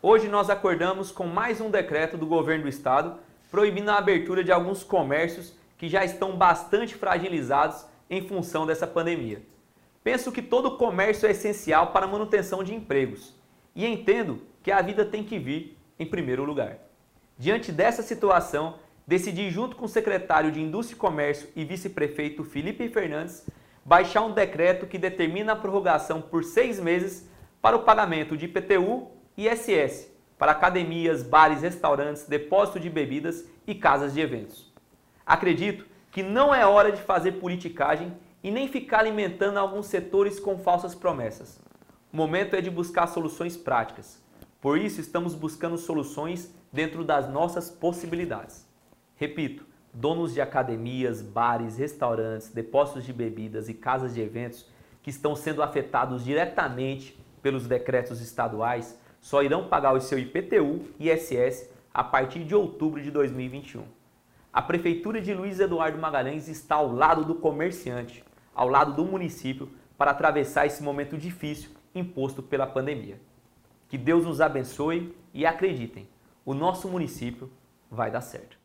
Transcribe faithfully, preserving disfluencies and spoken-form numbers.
Hoje nós acordamos com mais um decreto do governo do estado proibindo a abertura de alguns comércios que já estão bastante fragilizados em função dessa pandemia. Penso que todo comércio é essencial para a manutenção de empregos e entendo que a vida tem que vir em primeiro lugar. Diante dessa situação, decidi, junto com o secretário de Indústria e Comércio e vice-prefeito Felipe Fernandes, baixar um decreto que determina a prorrogação por seis meses para o pagamento de I P T U e I S S para academias, bares, restaurantes, depósito de bebidas e casas de eventos. Acredito que não é hora de fazer politicagem e nem ficar alimentando alguns setores com falsas promessas. O momento é de buscar soluções práticas. Por isso, estamos buscando soluções dentro das nossas possibilidades. Repito, donos de academias, bares, restaurantes, depósitos de bebidas e casas de eventos que estão sendo afetados diretamente pelos decretos estaduais só irão pagar o seu I P T U e I S S a partir de outubro de dois mil e vinte e um. A Prefeitura de Luiz Eduardo Magalhães está ao lado do comerciante, ao lado do município, para atravessar esse momento difícil imposto pela pandemia. Que Deus nos abençoe e acreditem, o nosso município vai dar certo.